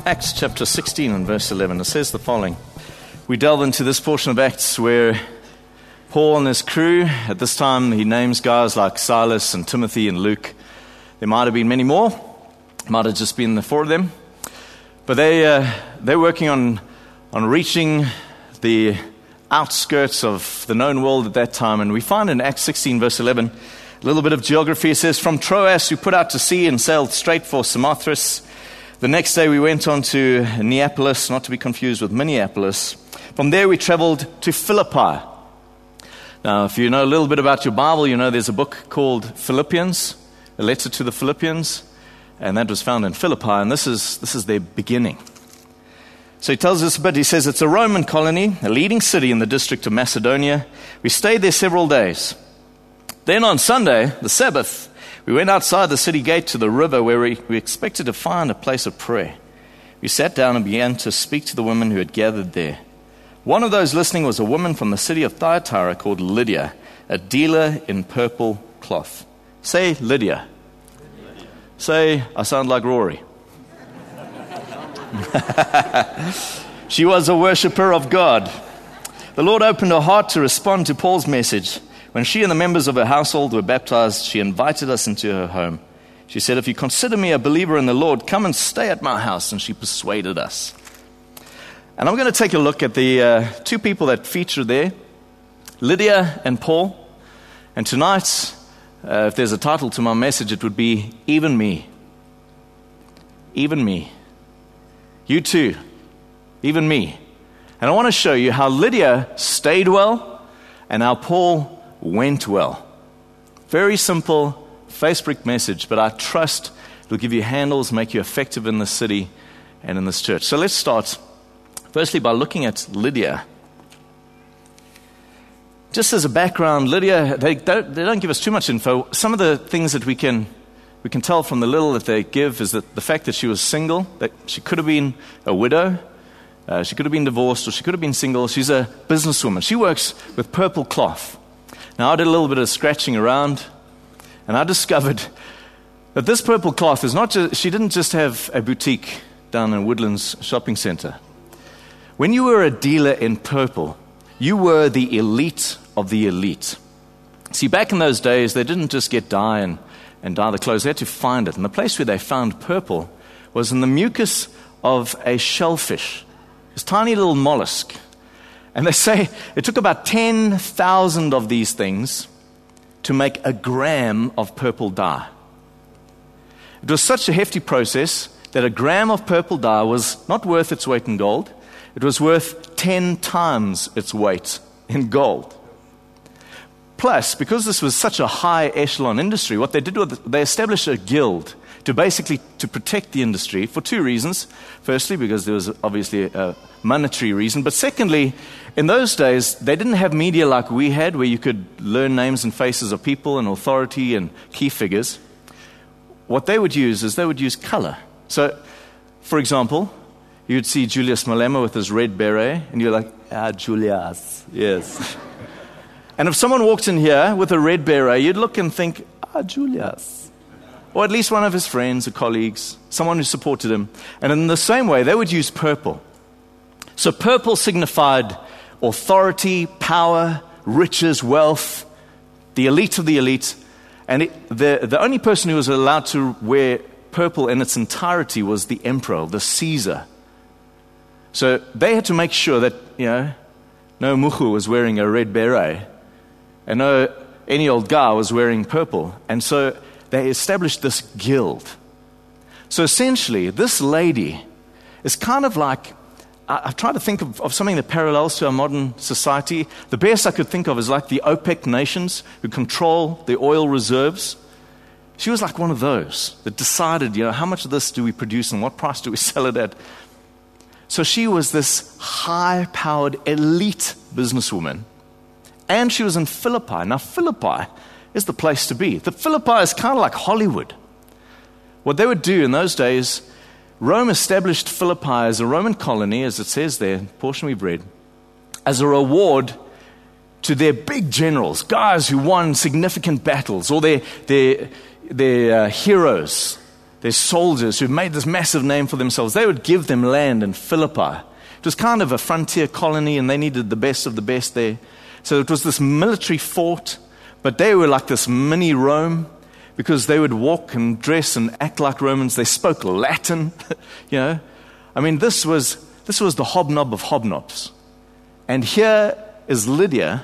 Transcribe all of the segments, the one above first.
Acts chapter 16 and verse 11, it says the following. We delve into this portion of Acts where Paul and his crew, at this time he names guys like Silas and Timothy and Luke. There might have been many more. It might have just been the four of them. But they're working on reaching the outskirts of the known world at that time. And we find in Acts 16 verse 11, a little bit of geography. It says, from Troas we put out to sea and sailed straight for Samothrace. The next day we went on to Neapolis, not to be confused with Minneapolis. From there we traveled to Philippi. Now, if you know a little bit about your Bible, you know there's a book called Philippians, a letter to the Philippians, and that was found in Philippi, and this is their beginning. So he tells us a bit. He says it's a Roman colony, a leading city in the district of Macedonia. We stayed there several days. Then on Sunday, the Sabbath, we went outside the city gate to the river where we expected to find a place of prayer. We sat down and began to speak to the women who had gathered there. One of those listening was a woman from the city of Thyatira called Lydia, a dealer in purple cloth. Say Lydia. Say, I sound like Rory. She was a worshiper of God. The Lord opened her heart to respond to Paul's message. When she and the members of her household were baptized, she invited us into her home. She said, if you consider me a believer in the Lord, come and stay at my house. And she persuaded us. And I'm going to take a look at the two people that feature there, Lydia and Paul. And tonight, if there's a title to my message, it would be Even Me. Even me. You too. Even me. And I want to show you how Lydia stayed well and how Paul went well. Very simple, face brick message, but I trust it'll give you handles, make you effective in the city and in this church. So let's start firstly by looking at Lydia. Just as a background, Lydia, they don't give us too much info. Some of the things that we can tell from the little that they give is that the fact that she was single, that she could have been a widow, she could have been divorced, or she could have been single. She's a businesswoman. She works with purple cloth. Now, I did a little bit of scratching around, and I discovered that this purple cloth is not just, she didn't just have a boutique down in Woodlands Shopping Center. When you were a dealer in purple, you were the elite of the elite. See, back in those days, they didn't just get dye and dye the clothes. They had to find it. And the place where they found purple was in the mucus of a shellfish, this tiny little mollusk. And they say it took about 10,000 of these things to make a gram of purple dye. It was such a hefty process that a gram of purple dye was not worth its weight in gold. It was worth 10 times its weight in gold. Plus, because this was such a high echelon industry, what they did was they established a guild to protect the industry for two reasons. Firstly, because there was obviously a monetary reason. But secondly, in those days, they didn't have media like we had, where you could learn names and faces of people and authority and key figures. What they would use is they would use color. So, for example, you'd see Julius Malema with his red beret, and you're like, Julius, yes. And if someone walked in here with a red beret, you'd look and think, Julius. Or at least one of his friends or colleagues, someone who supported him. And in the same way, they would use purple. So purple signified authority, power, riches, wealth, the elite of the elite. And the only person who was allowed to wear purple in its entirety was the emperor, the Caesar. So they had to make sure that, no muhu was wearing a red beret, and no any old guy was wearing purple. And so they established this guild. So essentially, this lady is kind of like, I've tried to think of something that parallels to our modern society. The best I could think of is like the OPEC nations who control the oil reserves. She was like one of those that decided, how much of this do we produce and what price do we sell it at? So she was this high-powered elite businesswoman. And she was in Philippi. Now, Philippi is the place to be. The Philippi is kind of like Hollywood. What they would do in those days, Rome established Philippi as a Roman colony, as it says there, portion we've read, as a reward to their big generals, guys who won significant battles, or their heroes their soldiers who made this massive name for themselves, they would give them land in Philippi. It was kind of a frontier colony, and they needed the best of the best there. So it was this military fort, but they were like this mini Rome, because they would walk and dress and act like Romans. They spoke Latin, I mean, this was the hobnob of hobnobs. And here is Lydia,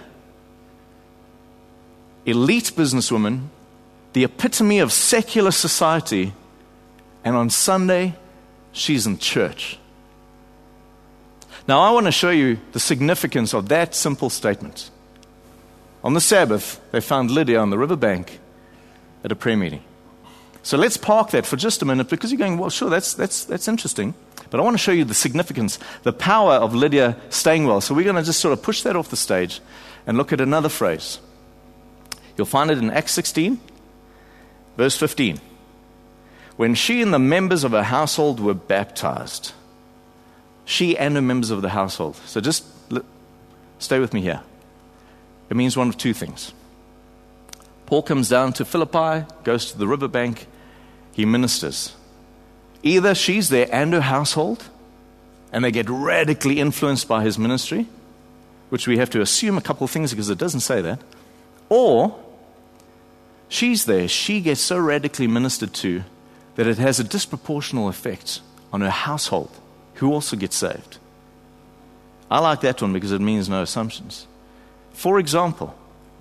elite businesswoman, the epitome of secular society, and on Sunday, she's in church. Now, I want to show you the significance of that simple statement. On the Sabbath, they found Lydia on the riverbank at a prayer meeting. So let's park that for just a minute, because you're going, well, sure, that's interesting. But I want to show you the significance, the power of Lydia staying well. So we're going to just sort of push that off the stage and look at another phrase. You'll find it in Acts 16, verse 15. When she and the members of her household were baptized. She and the members of the household. So just stay with me here. It means one of two things. Paul comes down to Philippi, goes to the riverbank, he ministers. Either she's there and her household, and they get radically influenced by his ministry, which we have to assume a couple of things because it doesn't say that, or she's there, she gets so radically ministered to that it has a disproportional effect on her household, who also gets saved. I like that one because it means no assumptions. For example,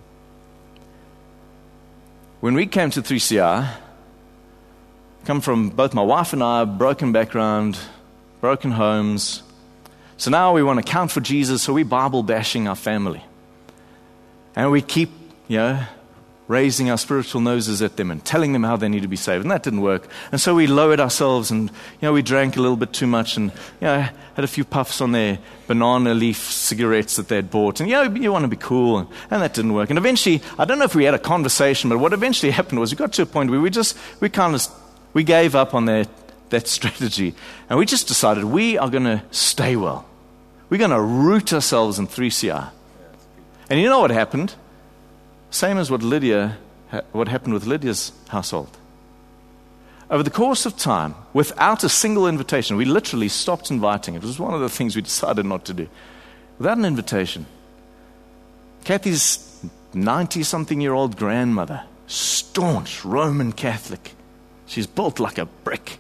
when we came to 3CR, come from both my wife and I, broken background, broken homes. So now we want to count for Jesus, so we Bible bashing our family. And we keep, raising our spiritual noses at them and telling them how they need to be saved. And that didn't work. And so we lowered ourselves and, we drank a little bit too much and, had a few puffs on their banana leaf cigarettes that they'd bought. And, you want to be cool. And that didn't work. And eventually, I don't know if we had a conversation, but what eventually happened was we got to a point where we gave up on that strategy. And we just decided we are going to stay well. We're going to root ourselves in 3CR. And you know what happened? Same as what happened with Lydia's household. Over the course of time, without a single invitation, we literally stopped inviting. It was one of the things we decided not to do. Without an invitation, Kathy's 90-something-year-old grandmother, staunch Roman Catholic. She's built like a brick.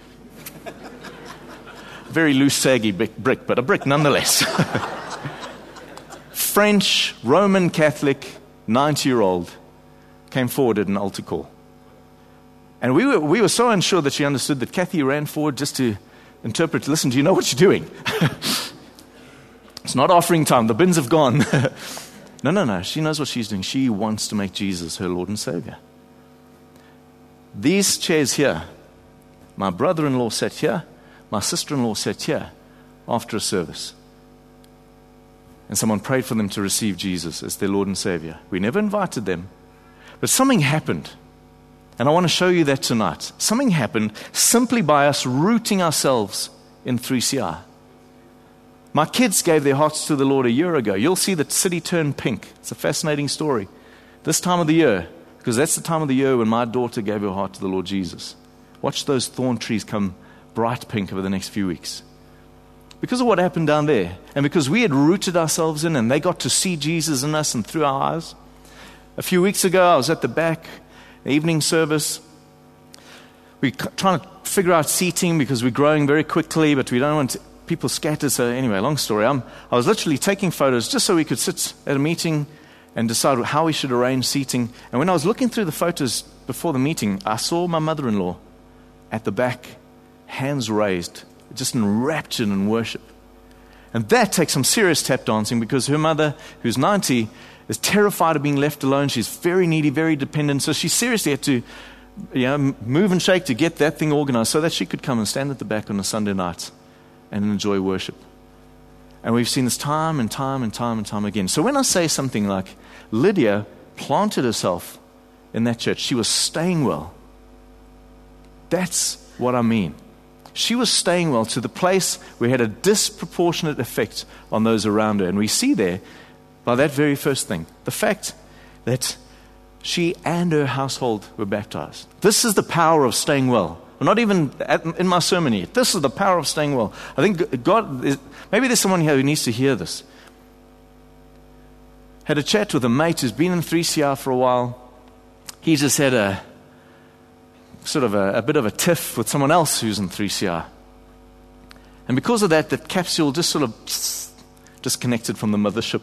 Very loose, saggy brick, but a brick nonetheless. French, Roman Catholic, 90-year-old came forward at an altar call. And we were so unsure that she understood that Kathy ran forward just to interpret, listen, do you know what you're doing? It's not offering time. The bins have gone. No. She knows what she's doing. She wants to make Jesus her Lord and Savior. These chairs here, my brother-in-law sat here, my sister-in-law sat here after a service. And someone prayed for them to receive Jesus as their Lord and Savior. We never invited them. But something happened. And I want to show you that tonight. Something happened simply by us rooting ourselves in 3CR. My kids gave their hearts to the Lord a year ago. You'll see the city turn pink. It's a fascinating story. This time of the year, because that's the time of the year when my daughter gave her heart to the Lord Jesus. Watch those thorn trees come bright pink over the next few weeks. Because of what happened down there, and because we had rooted ourselves in and they got to see Jesus in us and through our eyes. A few weeks ago, I was at the back, evening service. We're trying to figure out seating because we're growing very quickly, but we don't want people scattered. So anyway, long story. I was literally taking photos just so we could sit at a meeting and decide how we should arrange seating. And when I was looking through the photos before the meeting, I saw my mother-in-law at the back, hands raised, just enraptured in worship. And that takes some serious tap dancing because her mother, who's 90, is terrified of being left alone. She's very needy, very dependent. So she seriously had to move and shake to get that thing organized so that she could come and stand at the back on a Sunday night and enjoy worship. And we've seen this time and time and time and time again. So when I say something like Lydia planted herself in that church, she was staying well. That's what I mean. She was staying well to the place where it had a disproportionate effect on those around her. And we see there, by that very first thing, the fact that she and her household were baptized. This is the power of staying well. not even in my sermon yet. This is the power of staying well. I think maybe there's someone here who needs to hear this. Had a chat with a mate who's been in 3CR for a while. He just had a bit of a tiff with someone else who's in 3CR. And because of that, the capsule just sort of disconnected from the mothership.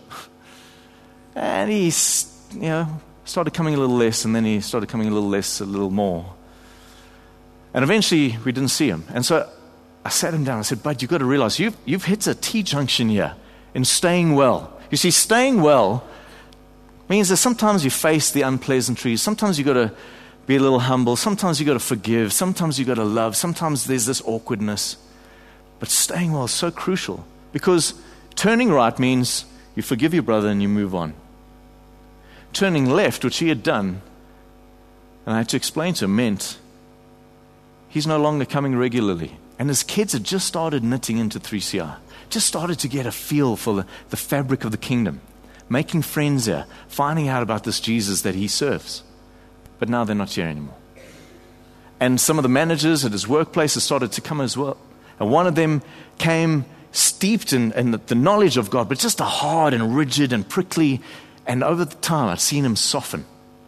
And he, started coming a little less, and then he started coming a little less, a little more. And eventually, we didn't see him. And so I sat him down. I said, "Bud, you've got to realize you've hit a T-junction here in staying well. You see, staying well means that sometimes you face the unpleasantries. Sometimes you've got to be a little humble. Sometimes you've got to forgive. Sometimes you've got to love. Sometimes there's this awkwardness. But staying well is so crucial, because turning right means you forgive your brother and you move on. Turning left, which he had done, and I had to explain to him, meant he's no longer coming regularly. And his kids had just started knitting into 3CR, just started to get a feel for the fabric of the kingdom, making friends there, finding out about this Jesus that he serves. But now they're not here anymore. And some of the managers at his workplace have started to come as well. And one of them came steeped in the knowledge of God, but just a hard and rigid and prickly. And over the time, I'd seen him soften.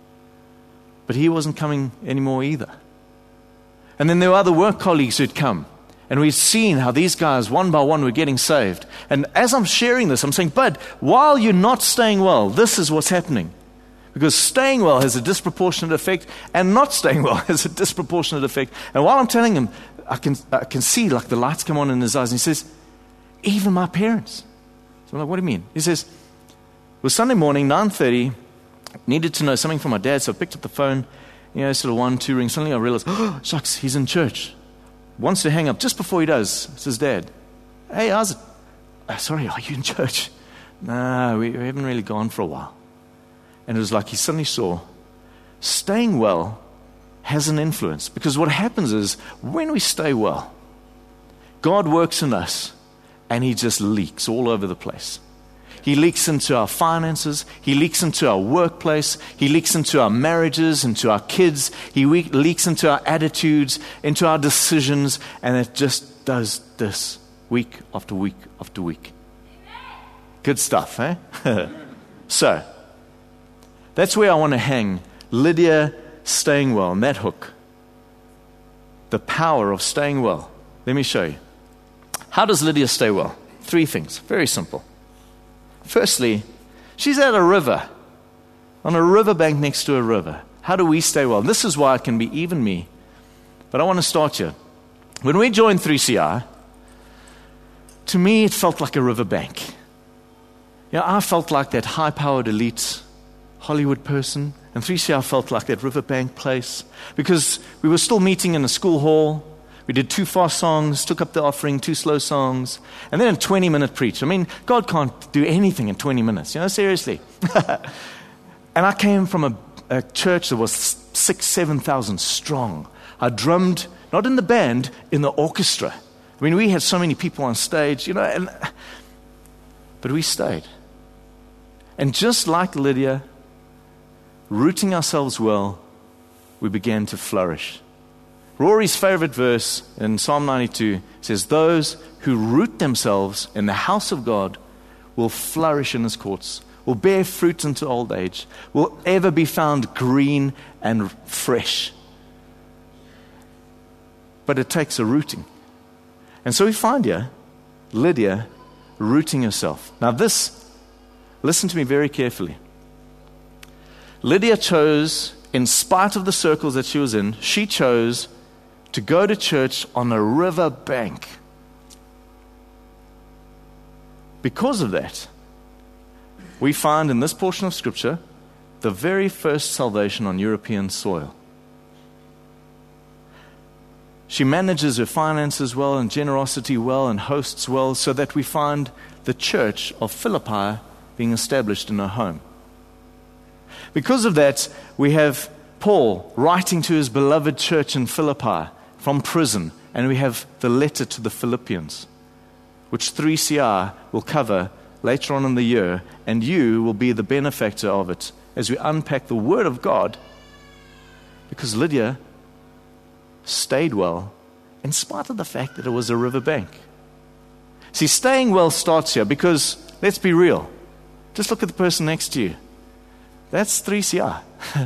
But he wasn't coming anymore either. And then there were other work colleagues who'd come. And we'd seen how these guys, one by one, were getting saved. And as I'm sharing this, I'm saying, "Bud, while you're not staying well, this is what's happening." Because staying well has a disproportionate effect, and not staying well has a disproportionate effect. And while I'm telling him, I can see like the lights come on in his eyes. And he says, "Even my parents." So I'm like, "What do you mean?" He says, "It was Sunday morning, 9:30, needed to know something from my dad, so I picked up the phone, sort of 1, 2 rings. Suddenly I realized, shucks, he's in church. Wants to hang up. Just before he does, it's his dad. Hey, how's it? Sorry, are you in church? No, we haven't really gone for a while." And it was like he suddenly saw staying well has an influence. Because what happens is when we stay well, God works in us and he just leaks all over the place. He leaks into our finances. He leaks into our workplace. He leaks into our marriages, into our kids. He leaks into our attitudes, into our decisions. And it just does this week after week after week. Good stuff, eh? So, that's where I want to hang Lydia staying well, on that hook. The power of staying well. Let me show you. How does Lydia stay well? 3 things. Very simple. Firstly, she's at a river, on a riverbank next to a river. How do we stay well? This is why it can be even me. But I want to start here. When we joined 3CR, to me it felt like a riverbank. I felt like that high-powered elite Hollywood person, and 3CR felt like that riverbank place, because we were still meeting in a school hall. We did 2 fast songs, took up the offering, 2 slow songs, and then a 20-minute preach. I mean, God can't do anything in 20 minutes, seriously. And I came from a church that was 6,000-7,000 strong. I drummed, not in the band, in the orchestra. I mean, we had so many people on stage, but we stayed. And just like Lydia, rooting ourselves well, we began to flourish. Rory's favorite verse in Psalm 92 says, "Those who root themselves in the house of God will flourish in his courts, will bear fruit into old age, will ever be found green and fresh." But it takes a rooting. And so we find here Lydia rooting herself. Now listen to me very carefully. Lydia chose, in spite of the circles that she was in, she chose to go to church on a river bank. Because of that, we find in this portion of Scripture the very first salvation on European soil. She manages her finances well and generosity well and hosts well, so that we find the church of Philippi being established in her home. Because of that, we have Paul writing to his beloved church in Philippi from prison, and we have the letter to the Philippians, which 3CR will cover later on in the year, and you will be the benefactor of it as we unpack the Word of God, because Lydia stayed well in spite of the fact that it was a riverbank. See, staying well starts here because, let's be real, just look at the person next to you. That's 3CR.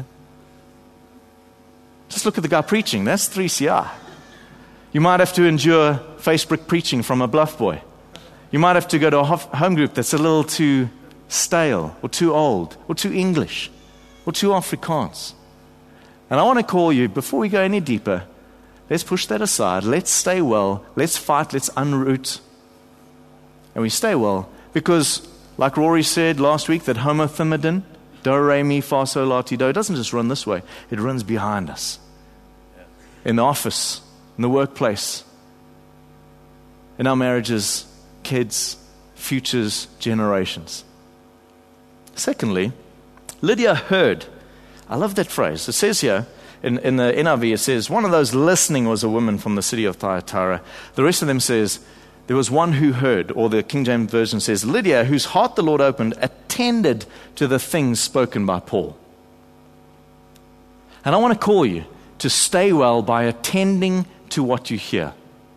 Just look at the guy preaching. That's 3CR. You might have to endure Facebook preaching from a bluff boy. You might have to go to a home group that's a little too stale or too old or too English or too Afrikaans. And I want to call you, before we go any deeper, let's push that aside. Let's stay well. Let's fight. Let's unroot. And we stay well because, like Rory said last week, that homothymadin, do, re, mi, fa, sol, la, ti, do, it doesn't just run this way. It runs behind us. In the office, in the workplace, in our marriages, kids, futures, generations. Secondly, Lydia heard. I love that phrase. It says here, in the NIV, it says, one of those listening was a woman from the city of Thyatira. The rest of them says, there was one who heard, or the King James Version says, Lydia, whose heart the Lord opened, attended to the things spoken by Paul. And I want to call you to stay well by attending to what you hear.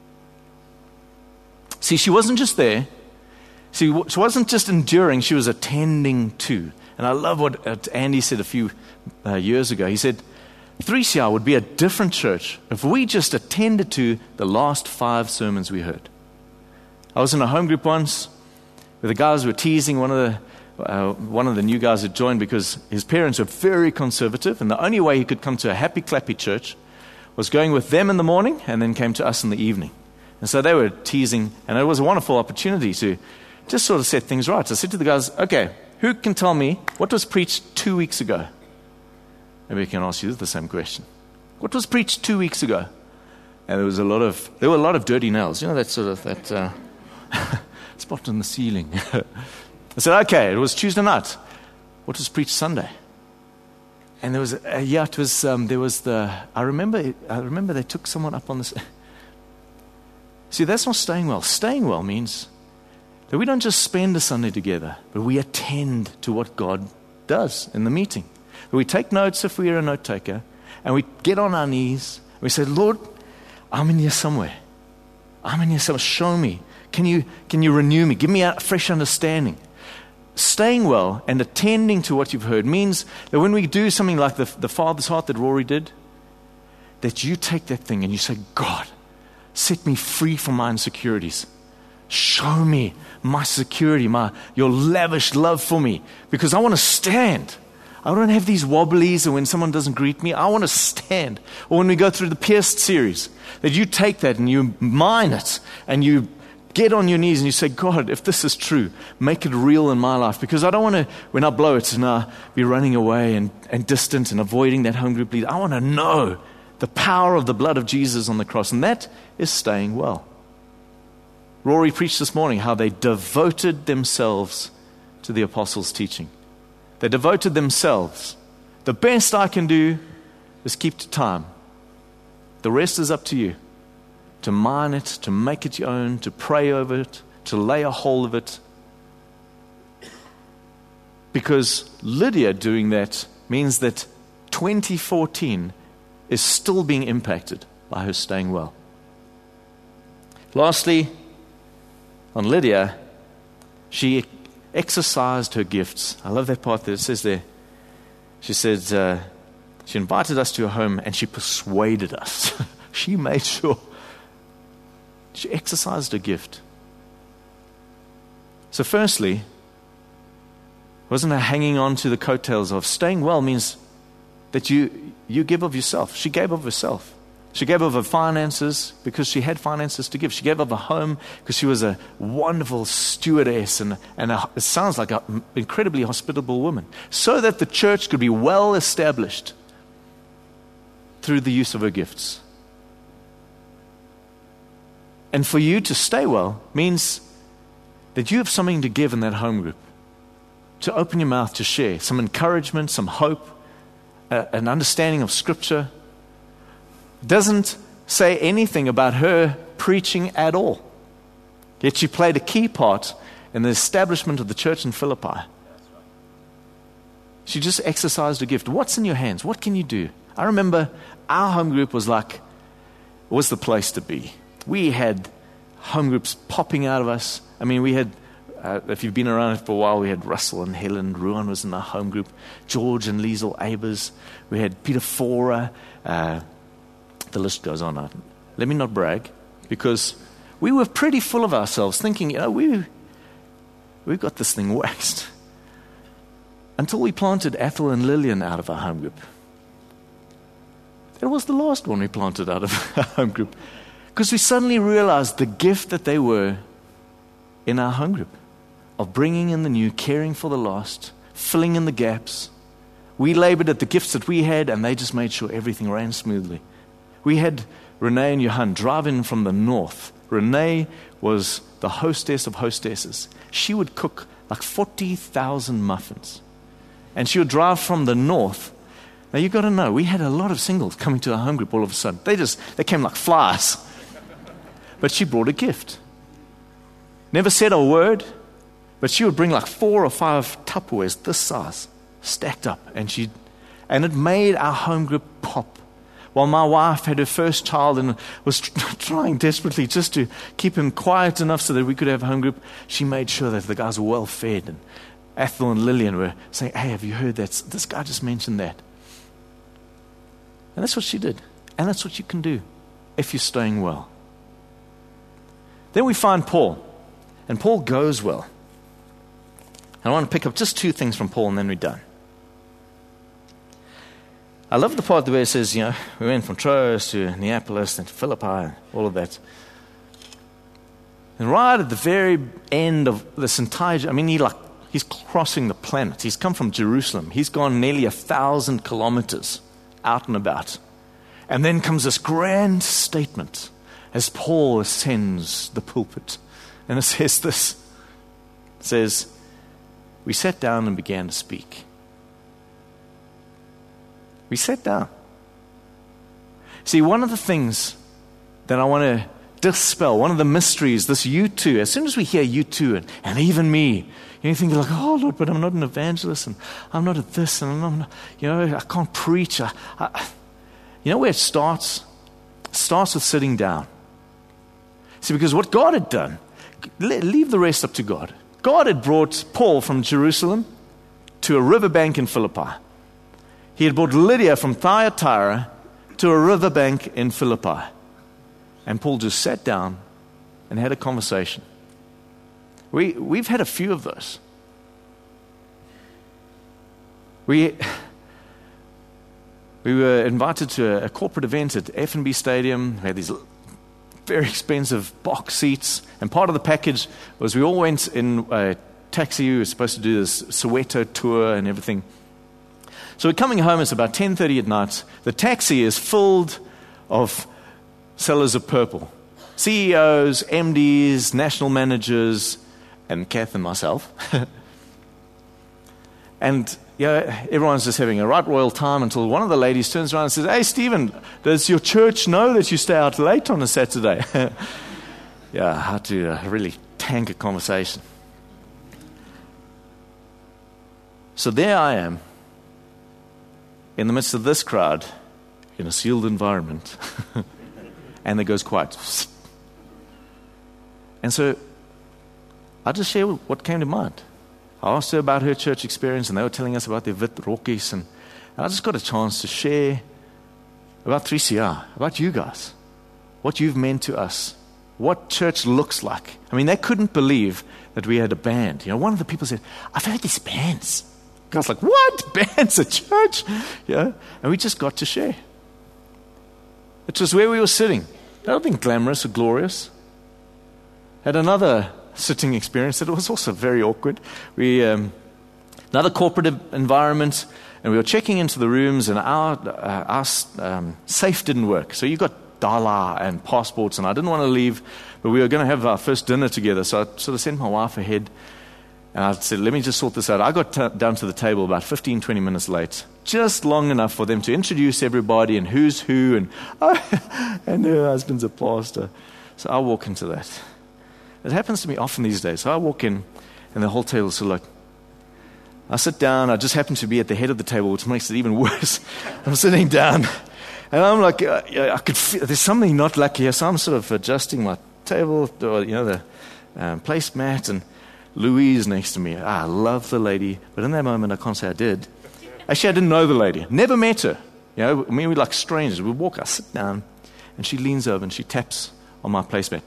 See, she wasn't just there. See, she wasn't just enduring, she was attending to. And I love what Andy said a few years ago. He said, 3CR would be a different church if we just attended to the last 5 sermons we heard. I was in a home group once where the guys were teasing one of the new guys who joined because his parents were very conservative, and the only way he could come to a happy clappy church was going with them in the morning and then came to us in the evening. And so they were teasing, and it was a wonderful opportunity to just sort of set things right. So I said to the guys, okay, who can tell me what was preached 2 weeks ago? Maybe I can ask you the same question. What was preached 2 weeks ago? And there were a lot of dirty nails. You know, that sort of, that spot on the ceiling. I said, okay, it was Tuesday night. What was preached Sunday? And there was, I remember they took someone up on this. See, that's not staying well. Staying well means that we don't just spend a Sunday together, but we attend to what God does in the meeting. We take notes if we are a note taker, and we get on our knees, and we say, Lord, I'm in here somewhere. Show me. Can you renew me? Give me a fresh understanding. Staying well and attending to what you've heard means that when we do something like the Father's heart that Rory did, that you take that thing and you say, God, set me free from my insecurities. Show me my security, your lavish love for me, because I want to stand. I don't have these wobblies, and when someone doesn't greet me, I want to stand. Or when we go through the Pierced series, that you take that and you mine it, and you get on your knees and you say, God, if this is true, make it real in my life, because I don't want to, when I blow it, be running away and distant and avoiding that home group leader. I want to know the power of the blood of Jesus on the cross, and that is staying well. Rory preached this morning how they devoted themselves to the apostles' teaching. They devoted themselves. The best I can do is keep to time. The rest is up to you. To mine it, to make it your own, to pray over it, to lay a hold of it. Because Lydia doing that means that 2014 is still being impacted by her staying well. Lastly, on Lydia, she exercised her gifts. I love that part that it says there. She said, she invited us to her home and she persuaded us. She made sure. She exercised her gift. So firstly, wasn't her hanging on to the coattails of staying well means that you give of yourself. She gave of herself. She gave of her finances because she had finances to give. She gave of her home because she was a wonderful stewardess and it sounds like an incredibly hospitable woman, so that the church could be well established through the use of her gifts. And for you to stay well means that you have something to give in that home group, to open your mouth to share some encouragement, some hope, an understanding of Scripture. Doesn't say anything about her preaching at all. Yet she played a key part in the establishment of the church in Philippi. She just exercised her gift. What's in your hands? What can you do? I remember our home group was like, was the place to be. We had home groups popping out of us. I mean, we had, if you've been around it for a while, we had Russell and Helen. Ruan was in our home group. George and Liesel Abers. We had Peter Fora. The list goes on. Let me not brag, because we were pretty full of ourselves, thinking, we've got this thing waxed. Until we planted Ethel and Lillian out of our home group. That was the last one we planted out of our home group. Because we suddenly realized the gift that they were in our home group, of bringing in the new, caring for the lost, filling in the gaps. We labored at the gifts that we had, and they just made sure everything ran smoothly. We had Renee and Johan drive in from the north. Renee was the hostess of hostesses. She would cook like 40,000 muffins. And she would drive from the north. Now you've got to know, we had a lot of singles coming to our home group all of a sudden. They came like flies. But she brought a gift. Never said a word, but she would bring like 4 or 5 Tupperwares this size, stacked up. And it made our home group pop. While my wife had her first child and was trying desperately just to keep him quiet enough so that we could have a home group, she made sure that the guys were well fed. And Ethel and Lillian were saying, hey, have you heard that? This guy just mentioned that. And that's what she did. And that's what you can do if you're staying well. Then we find Paul. And Paul goes well. And I want to pick up just 2 things from Paul and then we're done. I love the part where it says, we went from Troas to Neapolis and to Philippi and all of that. And right at the very end of this entire, he's crossing the planet. He's come from Jerusalem. He's gone nearly 1,000 kilometers out and about. And then comes this grand statement as Paul ascends the pulpit. And it says this. It says, we sat down and began to speak. We sat down. See, one of the things that I want to dispel, one of the mysteries, this you too, as soon as we hear you too, and even me, you think like, oh Lord, but I'm not an evangelist, and I'm not at this, and I'm not, I can't preach. You know where it starts? It starts with sitting down. See, because what God had done, leave the rest up to God. God had brought Paul from Jerusalem to a riverbank in Philippi. He had brought Lydia from Thyatira to a riverbank in Philippi. And Paul just sat down and had a conversation. We've had a few of those. We were invited to a corporate event at F&B Stadium. We had these very expensive box seats. And part of the package was we all went in a taxi. We were supposed to do this Soweto tour and everything. So we're coming home, it's about 10:30 at night. The taxi is filled of sellers of purple. CEOs, MDs, national managers, and Kath and myself. And everyone's just having a right royal time until one of the ladies turns around and says, hey, Stephen, does your church know that you stay out late on a Saturday? I had to really tank a conversation. So there I am, in the midst of this crowd, in a sealed environment. And it goes quiet. And so I just share what came to mind. I asked her about her church experience, and they were telling us about their wit rokkies, and I just got a chance to share about 3CR, about you guys, what you've meant to us, what church looks like. I mean, they couldn't believe that we had a band. One of the people said, I've heard these bands. I was like, what? Bands at church? And we just got to share. It was where we were sitting. Nothing glamorous or glorious. Had another sitting experience that was also very awkward. We another corporate environment, and we were checking into the rooms, and our safe didn't work. So you got dollar and passports, and I didn't want to leave, but we were going to have our first dinner together. So I sort of sent my wife ahead. And I said, let me just sort this out. I got down to the table about 15, 20 minutes late, just long enough for them to introduce everybody and who's who, and her husband's a pastor. So I walk into that. It happens to me often these days. So I walk in, and the whole table's so like, I sit down. I just happen to be at the head of the table, which makes it even worse. I'm sitting down, And I'm like, I could feel there's something not lucky here. So I'm sort of adjusting my table, or, the placemat, and Louise next to me. I love the lady, but in that moment I can't say I did. Actually, I didn't know the lady. Never met her. We're like strangers. We walk, I sit down, and she leans over and she taps on my placemat.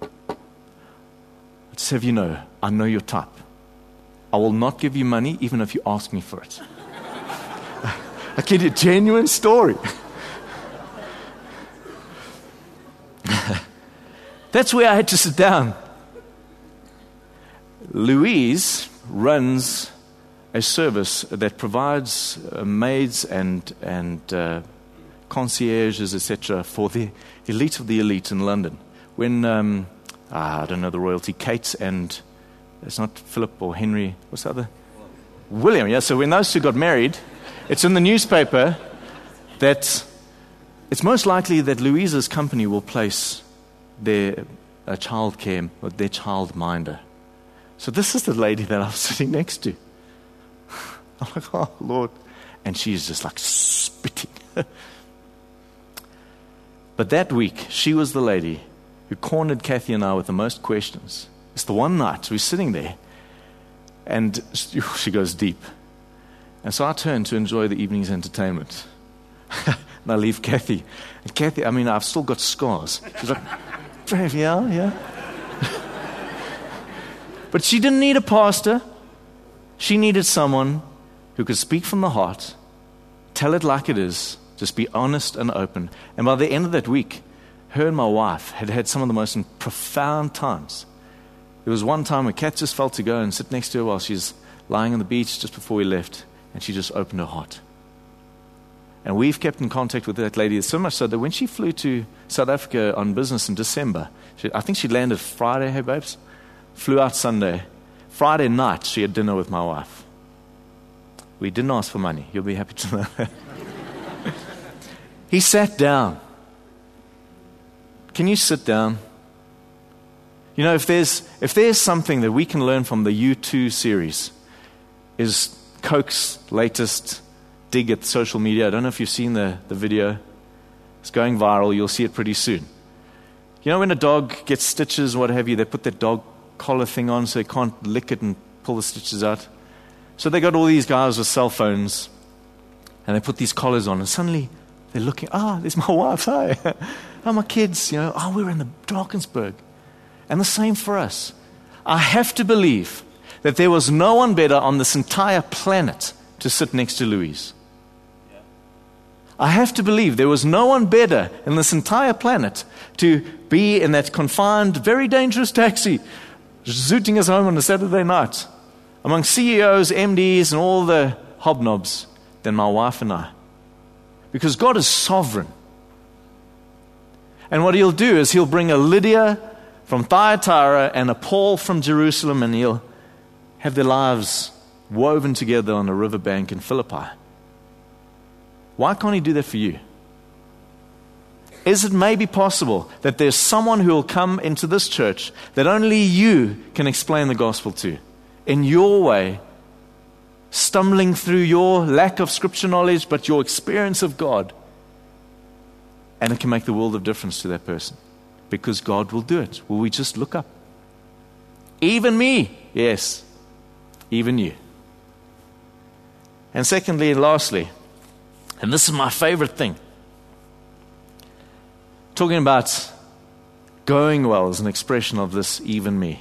Just have you know, I know your type. I will not give you money even if you ask me for it. I kid you, genuine story. That's where I had to sit down. Louise runs a service that provides maids and concierges, etc., for the elite of the elite in London. When, I don't know the royalty, Kate and, it's not Philip or Henry, what's the other? William, yeah. So when those two got married, it's in the newspaper that it's most likely that Louise's company will place their childcare, or their childminder. So this is the lady that I was sitting next to. I'm like, oh, Lord. And she's just like spitting. But that week, she was the lady who cornered Kathy and I with the most questions. It's the one night we're sitting there, and she goes deep. And so I turn to enjoy the evening's entertainment. And I leave Kathy. And Kathy, I've still got scars. She's like, yeah. But she didn't need a pastor. She needed someone who could speak from the heart, tell it like it is, just be honest and open. And by the end of that week, her and my wife had had some of the most profound times. There was one time where Kat just felt to go and sit next to her while she's lying on the beach just before we left, and she just opened her heart. And we've kept in contact with that lady so much so that when she flew to South Africa on business in December, I think she landed Friday, hey babes? Flew out Sunday. Friday night, she had dinner with my wife. We didn't ask for money. You'll be happy to know that. He sat down. Can you sit down? If there's something that we can learn from the U2 series, is Coke's latest dig at social media. I don't know if you've seen the video. It's going viral. You'll see it pretty soon. When a dog gets stitches, what have you, they put that dog collar thing on so they can't lick it and pull the stitches out. So they got all these guys with cell phones, and they put these collars on, and suddenly they're looking, there's my wife, hi. My kids, we're in the Drakensberg. And the same for us. I have to believe that there was no one better on this entire planet to sit next to Louise. I have to believe there was no one better in this entire planet to be in that confined, very dangerous taxi, zooting us home on a Saturday night, among CEOs, MDs, and all the hobnobs, than my wife and I. Because God is sovereign. And what He'll do is He'll bring a Lydia from Thyatira and a Paul from Jerusalem, and He'll have their lives woven together on a riverbank in Philippi. Why can't He do that for you? Is it maybe possible that there's someone who will come into this church that only you can explain the gospel to, in your way, stumbling through your lack of scripture knowledge, but your experience of God, and it can make the world of difference to that person? Because God will do it. Will we just look up? Even me. Yes. Even you. And secondly and lastly, and this is my favorite thing, talking about going well as an expression of this even me.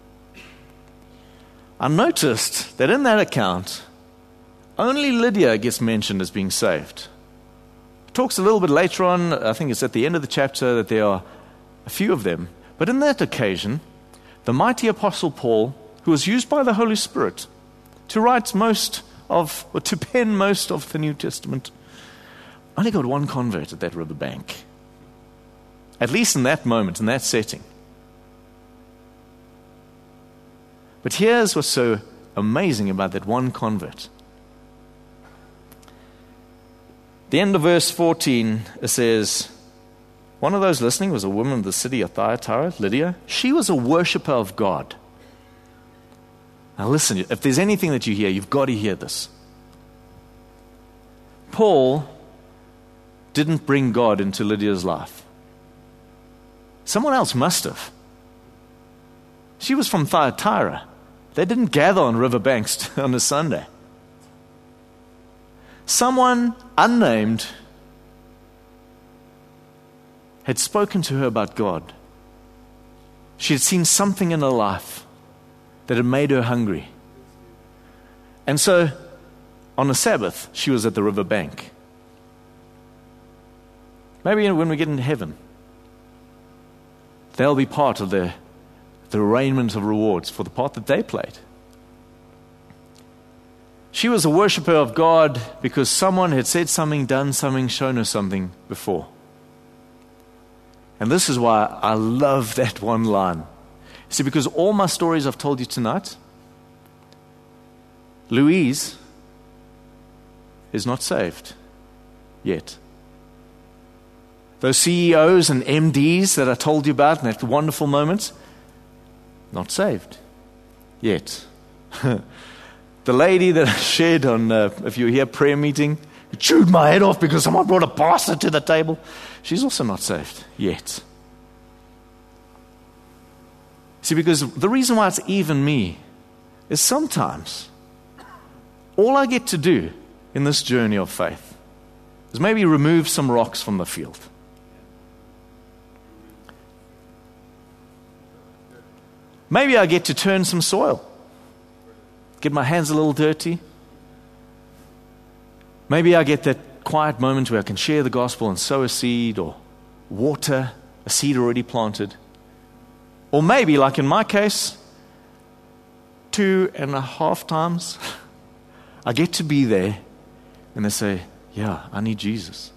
I noticed that in that account, only Lydia gets mentioned as being saved. It talks a little bit later on, I think it's at the end of the chapter, that there are a few of them. But in that occasion, the mighty Apostle Paul, who was used by the Holy Spirit to write to pen most of the New Testament, only got one convert at that riverbank. At least in that moment, in that setting. But here's what's so amazing about that one convert. The end of verse 14, it says, one of those listening was a woman of the city of Thyatira, Lydia. She was a worshiper of God. Now listen, if there's anything that you hear, you've got to hear this. Paul didn't bring God into Lydia's life? Someone else must have. She was from Thyatira. They didn't gather on riverbanks on a Sunday. Someone unnamed had spoken to her about God. She had seen something in her life that had made her hungry. And so, on a Sabbath, she was at the riverbank. Maybe when we get into heaven, they'll be part of the arraignment of rewards for the part that they played. She was a worshiper of God because someone had said something, done something, shown her something before. And this is why I love that one line. See, because all my stories I've told you tonight, Louise is not saved yet. Those CEOs and MDs that I told you about in that wonderful moment, not saved yet. The lady that I shared on, if you were here, prayer meeting, who chewed my head off because someone brought a pastor to the table, she's also not saved yet. See, because the reason why it's even me is sometimes all I get to do in this journey of faith is maybe remove some rocks from the field. Maybe I get to turn some soil. Get my hands a little dirty. Maybe I get that quiet moment where I can share the gospel and sow a seed or water a seed already planted. Or maybe, like in my case, 2.5 times, I get to be there and they say, yeah, I need Jesus.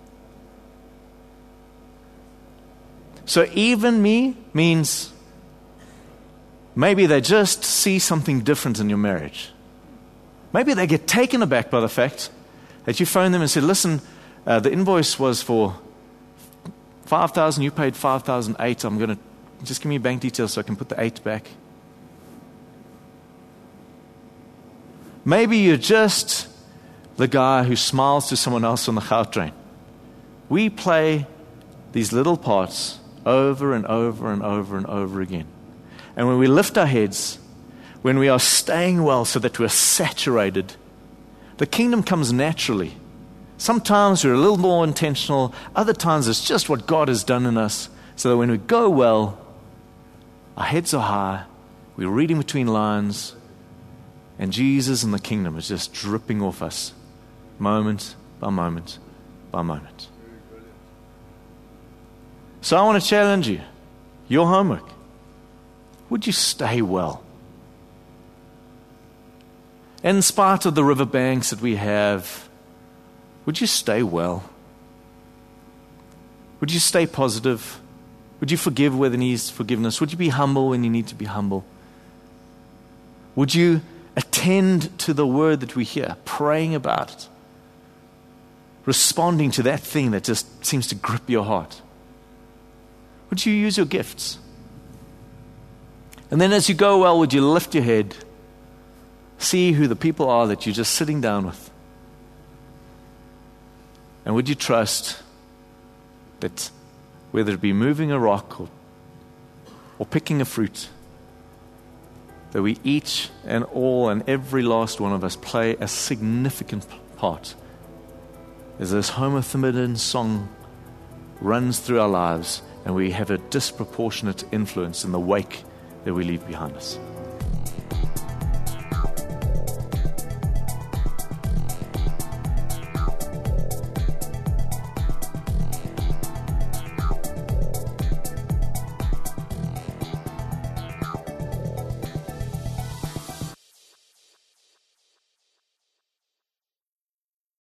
So even me means maybe they just see something different in your marriage. Maybe they get taken aback by the fact that you phone them and said, listen, the invoice was for 5,000, you paid 5,008. I'm going to just give me your bank details so I can put the 8 back. Maybe you're just the guy who smiles to someone else on the Gautrain. We play these little parts over and over and over and over again. And when we lift our heads, when we are staying well so that we're saturated, the kingdom comes naturally. Sometimes we're a little more intentional. Other times it's just what God has done in us. So that when we go well, our heads are high, we're reading between lines, and Jesus and the kingdom is just dripping off us, moment by moment by moment. So I want to challenge you. Your homework. Would you stay well? In spite of the riverbanks that we have, would you stay well? Would you stay positive? Would you forgive where there needs forgiveness? Would you be humble when you need to be humble? Would you attend to the word that we hear, praying about it, responding to that thing that just seems to grip your heart? Would you use your gifts? And then as you go well, would you lift your head, see who the people are that you're just sitting down with? And would you trust that whether it be moving a rock or picking a fruit, that we each and all and every last one of us play a significant part as this Homothymidon song runs through our lives and we have a disproportionate influence in the wake that we leave behind us.